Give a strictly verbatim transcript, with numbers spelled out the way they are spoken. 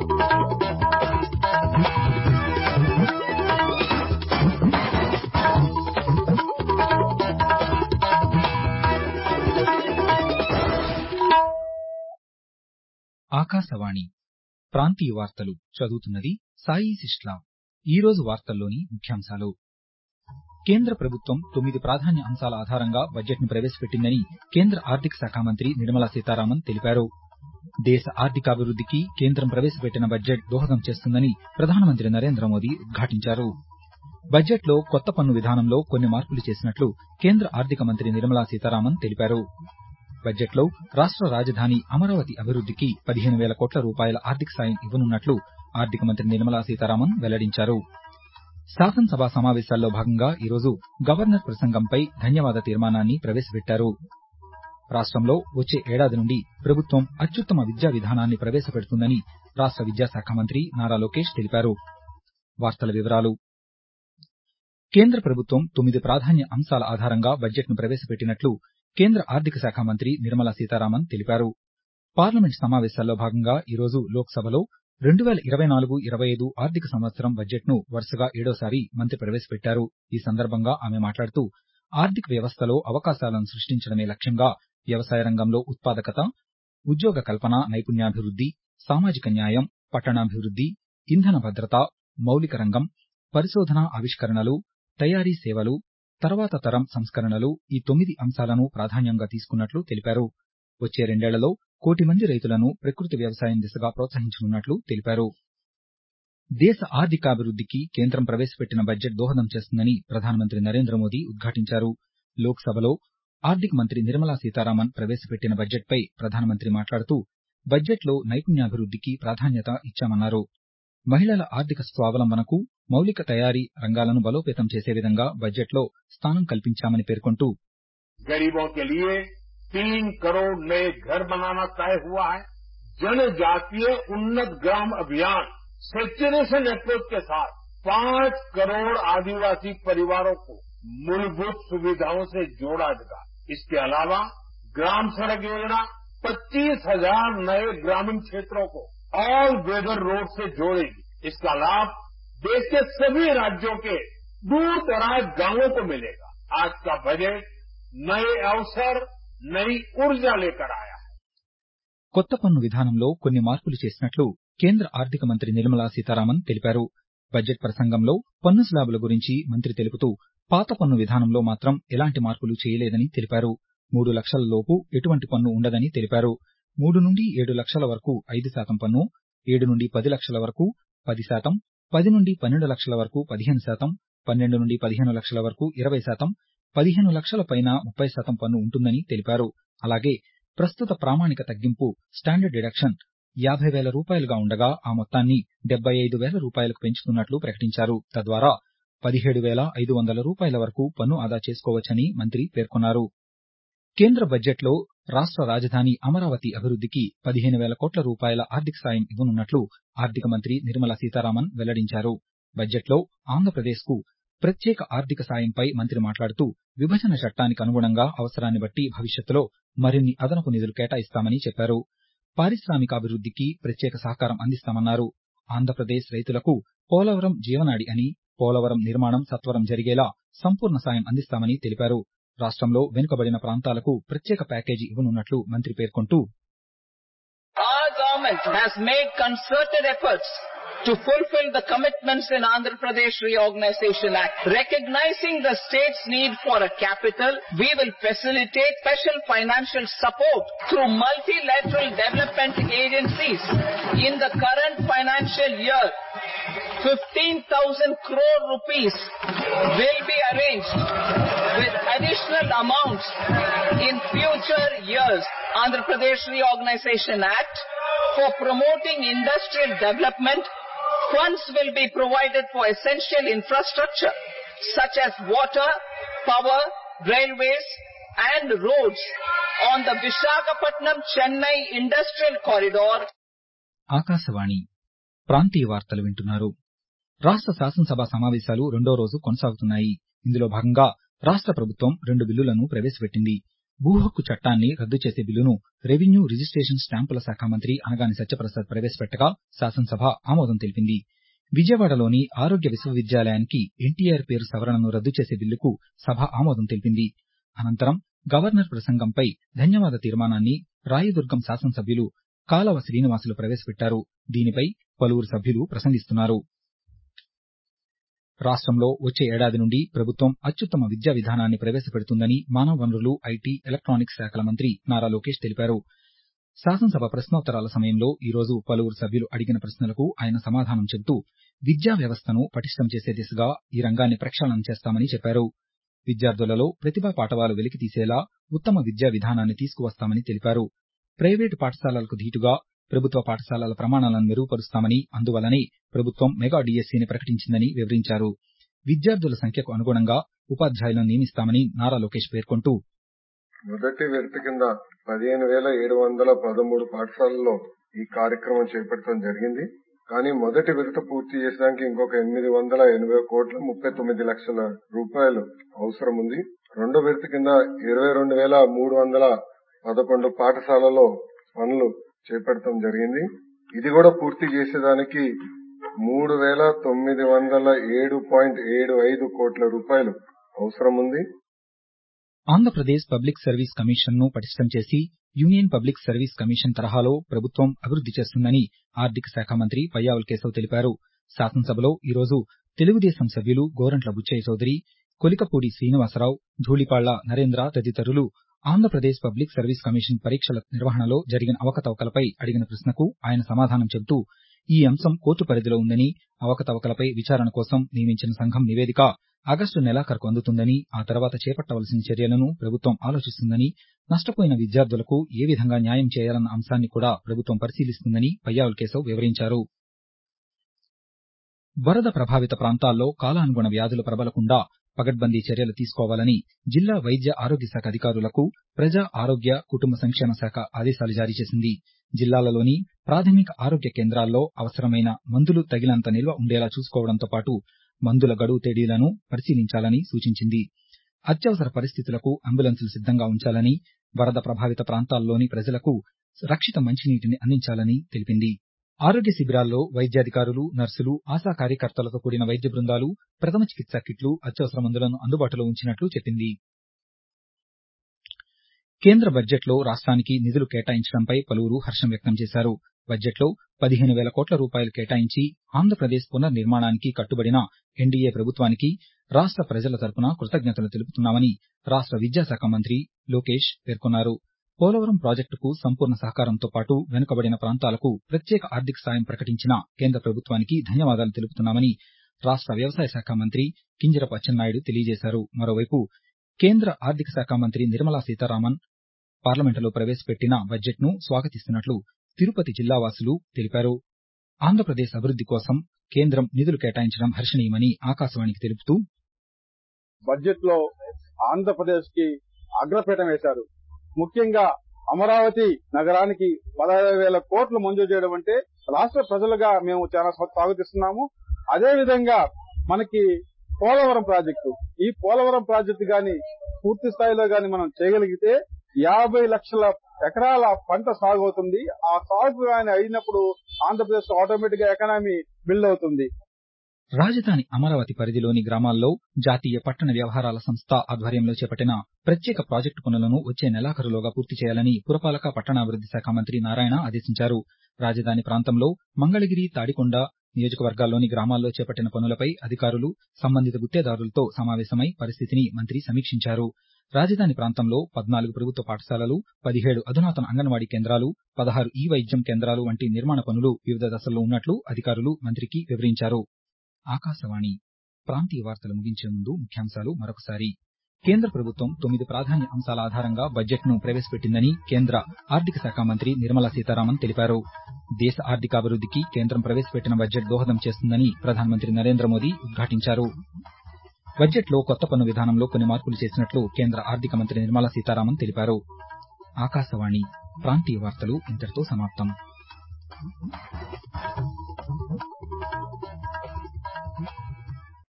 ఆకాశవాణి ప్రాంతీయ వార్తలు చదువుతున్నది సాయి సిస్లా. ఈరోజు వార్తల్లోని ముఖ్యాంశాలు. కేంద్ర ప్రభుత్వం తొమ్మిది ప్రాధాన్య అంశాల ఆధారంగా బడ్జెట్ను ప్రవేశపెట్టిందని కేంద్ర ఆర్థిక శాఖ మంత్రి నిర్మలా సీతారామన్ తెలిపారు. దేశ ఆర్థికాభివృద్దికి కేంద్రం ప్రవేశపెట్టిన బడ్జెట్ దోహదం చేస్తుందని ప్రధానమంత్రి నరేంద్ర మోదీ ఉద్ఘాటించారు. బడ్జెట్లో కొత్త పన్ను విధానంలో కొన్ని మార్పులు చేసినట్లు కేంద్ర ఆర్థిక మంత్రి నిర్మలా సీతారామన్ తెలిపారు. బడ్జెట్లో రాష్ట రాజధాని అమరావతి అభివృద్దికి పదిహేను వేల కోట్ల రూపాయల ఆర్థిక సాయం ఇవ్వనున్నట్లు ఆర్థిక మంత్రి నిర్మలా సీతారామన్ వెల్లడించారు. శాసనసభ సమావేశాల్లో భాగంగా ఈరోజు గవర్నర్ ప్రసంగంపై ధన్యవాద తీర్మానాన్ని ప్రవేశపెట్టారు. రాష్టంలో వచ్చే ఏడాది నుండి ప్రభుత్వం అత్యుత్తమ విద్యా విధానాన్ని ప్రవేశపెడుతుందని రాష్ట విద్యాశాఖ మంత్రి నారా లోకేష్ తెలిపారు. వార్తల వివరాలు. కేంద్ర ప్రభుత్వం తొమ్మిది ప్రాధాన్య అంశాల ఆధారంగా బడ్జెట్ను ప్రవేశపెట్టినట్లు కేంద్ర ఆర్థిక శాఖ మంత్రి నిర్మలా సీతారామన్ తెలిపారు. పార్లమెంట్ సమావేశాల్లో భాగంగా ఈరోజు లోక్సభలో రెండు వేల ఇరవై నాలుగు ఇరవై ఐదు ఆర్థిక సంవత్సరం బడ్జెట్ను వరుసగా ఏడోసారి మంత్రి ప్రవేశపెట్టారు. ఈ సందర్భంగా ఆమె మాట్లాడుతూ ఆర్థిక వ్యవస్థలో అవకాశాలను సృష్టించడమే లక్ష్యంగా వ్యవసాయ రంగంలో ఉత్పాదకత, ఉద్యోగ కల్పన, నైపుణ్యాభివృద్ది, సామాజిక న్యాయం, పట్టణాభివృద్ది, ఇంధన భద్రత, మౌలిక రంగం, పరిశోధన ఆవిష్కరణలు, తయారీ సేవలు, తర్వాత తరం సంస్కరణలు ఈ తొమ్మిది అంశాలను ప్రాధాన్యంగా తీసుకున్నట్లు తెలిపారు. వచ్చే రెండేళ్లలో కోటి మంది రైతులను ప్రకృతి వ్యవసాయం దిశగా ప్రోత్సహించనున్నట్లు తెలిపారు. దేశ ఆర్థికాభివృద్దికి కేంద్రం ప్రవేశపెట్టిన బడ్జెట్ దోహదం చేస్తుందని ప్రధానమంత్రి నరేంద్ర మోదీ ఉద్ఘాటించారు. లోక్సభలో ఆర్థిక మంత్రి నిర్మలా సీతారామన్ ప్రవేశపెట్టిన బడ్జెట్పై ప్రధానమంత్రి మాట్లాడుతూ బడ్జెట్లో నైపుణ్యాభివృద్దికి ప్రాధాన్యత ఇచ్చామన్నారు. మహిళల ఆర్థిక స్వావలంబనకు, మౌలిక తయారీ రంగాలను బలోపేతం చేసే విధంగా బడ్జెట్లో స్థానం కల్పించామని పేర్కొంటూ गरीबों के लिए तीन करोड़ नए घर बनाना तय हुआ है. जनजातीय उन्नत ग्राम अभियान सेचुरेशन अप्रोच के साथ पांच करोड़ आदिवासी परिवारों को मूलभूत सुविधाओं से जोड़ा जाएगा. इसके अलावा ग्राम सड़क योजना पच्चीस हजार नए ग्रामीण क्षेत्रों को ऑल वेदर रोड से जोड़ेगी. इसका लाभ देश के सभी राज्यों के दूर दराज गांवों को मिलेगा. आज का बजट नए अवसर, नई ऊर्जा लेकर आया है. కొత్త పన్ను విధానంలో కొన్ని మార్పులు చేసినట్లు కేంద్ర ఆర్థిక మంత్రి నిర్మలా సీతారామన్ తెలిపారు. బడ్జెట్ ప్రసంగంలో పన్ను స్లాబుల గురించి మంత్రి తెలుపుతూ పాత పన్ను విధానంలో మాత్రం ఎలాంటి మార్పులు చేయలేదని తెలిపారు. మూడు లక్షల లోపు ఎటువంటి పన్ను ఉండదని తెలిపారు. మూడు నుండి ఏడు లక్షల వరకు ఐదు శాతం పన్ను, ఏడు నుండి పది లక్షల వరకు పది శాతం, పది నుండి పన్నెండు లక్షల వరకు పదిహేను శాతం, పన్నెండు నుండి పదిహేను లక్షల వరకు ఇరవై శాతం, పదిహేను లక్షల పైన ముప్పై శాతం పన్ను ఉంటుందని తెలిపారు. అలాగే ప్రస్తుత ప్రామాణిక తగ్గింపు స్టాండర్డ్ డిడక్షన్ యాభై వేల రూపాయలుగా ఉండగా ఆ మొత్తాన్ని డెబ్బై ఐదు వేల రూపాయలకు పెంచుతున్నట్లు ప్రకటించారు. తద్వారా పదిహేడు వేల ఐదు వందల రూపాయల వరకు పన్ను ఆదా చేసుకోవచ్చని మంత్రి పేర్కొన్నారు. కేంద్ర బడ్జెట్లో రాష్ట రాజధాని అమరావతి అభివృద్దికి పదిహేను వేల కోట్ల రూపాయల ఆర్థిక సాయం ఇవ్వనున్నట్లు ఆర్థిక మంత్రి నిర్మలా సీతారామన్ వెల్లడించారు. బడ్జెట్లో ఆంధ్రప్రదేశ్కు ప్రత్యేక ఆర్థిక సాయంపై మంత్రి మాట్లాడుతూ విభజన చట్టానికి అనుగుణంగా అవసరాన్ని బట్టి భవిష్యత్తులో మరిన్ని అదనపు నిధులు కేటాయిస్తామని చెప్పారు. పారిశ్రామికాభివృద్దికి ప్రత్యేక సహకారం అందిస్తామన్నారు. ఆంధ్రప్రదేశ్ రైతులకు పోలవరం జీవనాడి అని, పోలవరం నిర్మాణం సత్వరం జరిగేలా సంపూర్ణ సాయం అందిస్తామని తెలిపారు. రాష్టంలో వెనుకబడిన ప్రాంతాలకు ప్రత్యేక ప్యాకేజీ ఇవ్వనున్నట్లు మంత్రి పేర్కొంటూ Our government has made concerted efforts to fulfill the commitments in Andhra Pradesh Reorganization Act. Recognizing the state's need for a capital, we will facilitate special financial support through multilateral development agencies. In the current financial year, fifteen thousand crore rupees will be arranged with additional amounts in future years. Andhra Pradesh Reorganization Act for promoting industrial development. Funds will be provided for essential infrastructure such as water, power, railways and roads on the Visakhapatnam-Chennai Industrial Corridor. Akashvani ప్రాంతీయ వార్తలు వింటున్నారు. రాష్ట శాసనసభ సమావేశాలు రెండో రోజు కొనసాగుతున్నాయి. ఇందులో భాగంగా రాష్ట ప్రభుత్వం రెండు బిల్లులను ప్రవేశపెట్టింది. భూ హక్కు చట్టాన్ని రద్దు చేసే బిల్లును రెవెన్యూ రిజిస్టేషన్ స్టాంపుల శాఖ మంత్రి అనగాని సత్యప్రసాద్ ప్రవేశపెట్టగా శాసనసభ ఆమోదం తెలిపింది. విజయవాడలోని ఆరోగ్య విశ్వవిద్యాలయానికి ఎన్టీఆర్ పేరు సవరణను రద్దు చేసే బిల్లుకు సభ ఆమోదం తెలిపింది. అనంతరం గవర్నర్ ప్రసంగంపై ధన్యవాద తీర్మానాన్ని రాయదుర్గం శాసనసభ్యులు కాలవ శ్రీనివాసులు ప్రవేశపెట్టారు. దీనిపై పలువురు సభ్యులు ప్రసంగిస్తున్నారు. రాష్ట్రంలో వచ్చే ఏడాది నుండి ప్రభుత్వం అత్యుత్తమ విద్యా విధానాన్ని ప్రవేశపెడుతుందని మానవ వనరులు, ఐటీ, ఎలక్టానిక్స్ శాఖల మంత్రి నారా లోకేష్ తెలిపారు. శాసనసభ ప్రశ్నోత్తరాల సమయంలో ఈరోజు పలువురు సభ్యులు అడిగిన ప్రశ్నలకు ఆయన సమాధానం చెబుతూ విద్యా వ్యవస్థను పటిష్టం చేసే దిశగా ఈ రంగాన్ని ప్రక్షాళన చేస్తామని చెప్పారు. విద్యార్థులలో ప్రతిభా పాటవాలు వెలికితీసేలా ఉత్తమ విద్యా విధానాన్ని తీసుకువస్తామని తెలిపారు. ప్రైవేటు పాఠశాలలకు ధీటుగా ప్రభుత్వ పాఠశాలల ప్రమాణాలను మెరుగుపరుస్తామని, అందువల్లనే ప్రభుత్వం మెగా డీఎస్సీని ప్రకటించిందని వివరించారు. విద్యార్థుల సంఖ్యకు అనుగుణంగా ఉపాధ్యాయులను నియమిస్తామని నారా లోకేష్ పేర్కొంటూ మొదటి విడత కింద పదిహేను వేల ఏడు వందల పదమూడు పాఠశాలల్లో ఈ కార్యక్రమం చేపట్టడం జరిగింది. కానీ మొదటి విడత పూర్తి చేసడానికి ఇంకొక ఎనిమిది వందల ఎనభై కోట్ల ముప్పై తొమ్మిది లక్షల రూపాయలు అవసరం ఉంది. రెండో విడత కింద ఇరవై రెండు వేల మూడు వందల పదకొండు పాఠశాలలో పనులు చేపట్టడం జరిగింది. ఇది కూడా పూర్తి చేసేదానికి మూడు వేల తొమ్మిది వందల ఏడు పాయింట్ ఏడు ఐదు కోట్ల రూపాయలు అవసరం ఉంది. ఆంధ్రప్రదేశ్ పబ్లిక్ సర్వీస్ కమిషన్ ను పటిష్టం చేసి యూనియన్ పబ్లిక్ సర్వీస్ కమిషన్ తరహాలో ప్రభుత్వం అభివృద్ది చేస్తుందని ఆర్థిక శాఖ మంత్రి పయ్యావుల కేశవ్ తెలిపారు. శాసనసభలో ఈరోజు తెలుగుదేశం సభ్యులు గోరంట్ల బుచ్చయ్య చౌదరి, కొలికపూడి శ్రీనివాసరావు, ధూళిపాళ్ల నరేంద్ర తదితరులు ఆంధ్రప్రదేశ్ పబ్లిక్ సర్వీస్ కమిషన్ పరీక్షల నిర్వహణలో జరిగిన అవకతవకలపై అడిగిన ప్రశ్నకు ఆయన సమాధానం చెబుతూ ఈ అంశం కోర్టు పరిధిలో ఉందని, అవకతవకలపై విచారణ కోసం నియమించిన సంఘం నివేదిక ఆగస్టు నెలాఖరుకు అందుతుందని, ఆ తర్వాత చేపట్టవలసిన చర్యలను ప్రభుత్వం ఆలోచిస్తుందని, నష్టపోయిన విద్యార్థులకు ఏ విధంగా న్యాయం చేయాలన్న అంశాన్ని కూడా ప్రభుత్వం పరిశీలిస్తుందని పయ్యావుల కేశవ్ వివరించారు. వరద ప్రభావిత ప్రాంతాల్లో కాలానుగుణ వ్యాధులు ప్రబలకుండా పగడ్బందీ చర్యలు తీసుకోవాలని జిల్లా వైద్య ఆరోగ్య శాఖ అధికారులకు ప్రజా ఆరోగ్య కుటుంబ సంక్షేమ శాఖ ఆదేశాలు జారీ చేసింది. జిల్లాలలోని ప్రాథమిక ఆరోగ్య కేంద్రాల్లో అవసరమైన మందులు తగినంత నిల్వ ఉండేలా చూసుకోవడంతో పాటు మందుల గడువు తేదీలను పరిశీలించాలని సూచించింది. అత్యవసర పరిస్థితులకు అంబులెన్సులు సిద్దంగా ఉంచాలని, వరద ప్రభావిత ప్రాంతాల్లోని ప్రజలకు రక్షిత మంచినీటిని అందించాలని తెలిపింది. ఆరోగ్య శిబిరాల్లో వైద్యాధికారులు, నర్సులు, ఆశా కార్యకర్తలతో కూడిన వైద్య బృందాలు ప్రథమ చికిత్సా కిట్లు, అత్యవసర మందులను అందుబాటులో ఉంచినట్లు చెప్పింది. కేంద్ర బడ్జెట్లో రాష్ట్రానికి నిధులు కేటాయించడంపై పలువురు హర్షం వ్యక్తం చేశారు. బడ్జెట్లో పదిహేను వేల కోట్ల రూపాయలు కేటాయించి ఆంధ్రప్రదేశ్ పునర్నిర్మాణానికి కట్టుబడిన ఎన్డీఏ ప్రభుత్వానికి రాష్ట్ర ప్రజల తరపున కృతజ్ఞతలు తెలుపుతున్నామని రాష్ట్ర విద్యాశాఖ మంత్రి లోకేష్ పేర్కొన్నారు. పోలవరం ప్రాజెక్టుకు సంపూర్ణ సహకారంతో పాటు వెనుకబడిన ప్రాంతాలకు ప్రత్యేక ఆర్థిక సాయం ప్రకటించిన కేంద్ర ప్రభుత్వానికి ధన్యవాదాలు తెలుపుతున్నామని రాష్ట్ర వ్యవసాయ శాఖ మంత్రి కింజరాపు అచ్చెన్నాయుడు తెలియజేశారు. మరోవైపు కేంద్ర ఆర్థిక శాఖ మంత్రి నిర్మలా సీతారామన్ పార్లమెంటులో ప్రవేశపెట్టిన బడ్జెట్ను స్వాగతిస్తున్నట్లు తిరుపతి జిల్లావాసులు తెలిపారు. ఆంధ్రప్రదేశ్ అభివృద్ది కోసం కేంద్రం నిధులు కేటాయించడం హర్షణీయమని ఆకాశవాణికి తెలుపుతూ బడ్జెట్ లో ఆంధ్రప్రదేశ్ కి అగ్రపీఠం వేశారు. ముఖ్యంగా అమరావతి నగరానికి పదహారు వేల కోట్లు మంజూరు చేయడం అంటే రాష్ట్ర ప్రజలుగా మేము చాలా స్వాగతిస్తున్నాము. అదేవిధంగా మనకి పోలవరం ప్రాజెక్టు, ఈ పోలవరం ప్రాజెక్టు గాని పూర్తి స్థాయిలో గాని మనం చేయగలిగితే యాభై లక్షల ఎకరాల పంట సాగు అవుతుంది. ఆ సాగు గాని అయినప్పుడు ఆంధ్రప్రదేశ్ ఆటోమేటిక్ గా ఎకానమీ బిల్డ్ అవుతుంది. రాజధాని అమరావతి పరిధిలోని గ్రామాల్లో జాతీయ పట్టణ వ్యవహారాల సంస్థ ఆధ్వర్యంలో చేపట్టిన ప్రత్యేక ప్రాజెక్టు పనులను వచ్చే నెలాఖరులోగా పూర్తి చేయాలని పురపాలక పట్టణాభివృద్ది శాఖ మంత్రి నారాయణ ఆదేశించారు. రాజధాని ప్రాంతంలో మంగళగిరి, తాడికొండ నియోజకవర్గాల్లోని గ్రామాల్లో చేపట్టిన పనులపై అధికారులు, సంబంధిత గుత్తేదారులతో సమావేశమై పరిస్థితిని మంత్రి సమీక్షించారు. రాజధాని ప్రాంతంలో పద్నాలుగు ప్రభుత్వ పాఠశాలలు, పదిహేడు అధునాతన అంగన్వాడీ కేంద్రాలు, పదహారు ఈ వైద్యం కేంద్రాలు వంటి నిర్మాణ పనులు వివిధ దశల్లో ఉన్నట్లు అధికారులు మంత్రికి వివరించారు. ఆకాశవాణి ప్రాంతీయ వార్తలు ముగించే ముందు ముఖ్యాంశాలు మరొకసారి. కేంద్ర ప్రభుత్వం తొమ్మిది ప్రాధాన్య అంశాల ఆధారంగా బడ్జెట్ను ప్రవేశపెట్టిందని కేంద్ర ఆర్థిక శాఖ మంత్రి నిర్మలా సీతారామన్ తెలిపారు. దేశ ఆర్థికాభివృద్దికి కేంద్రం ప్రవేశపెట్టిన బడ్జెట్ దోహదం చేస్తుందని ప్రధానమంత్రి నరేంద్ర మోదీ ఉద్ఘాటించారు. బడ్జెట్లో కొత్త పన్ను విధానంలో కొన్ని మార్పులు చేసినట్లు కేంద్ర ఆర్థిక మంత్రి నిర్మలా సీతారామన్ తెలిపారు. ఆకాశవాణి ప్రాంతీయ వార్తలు ఇంతటితో సమాప్తం.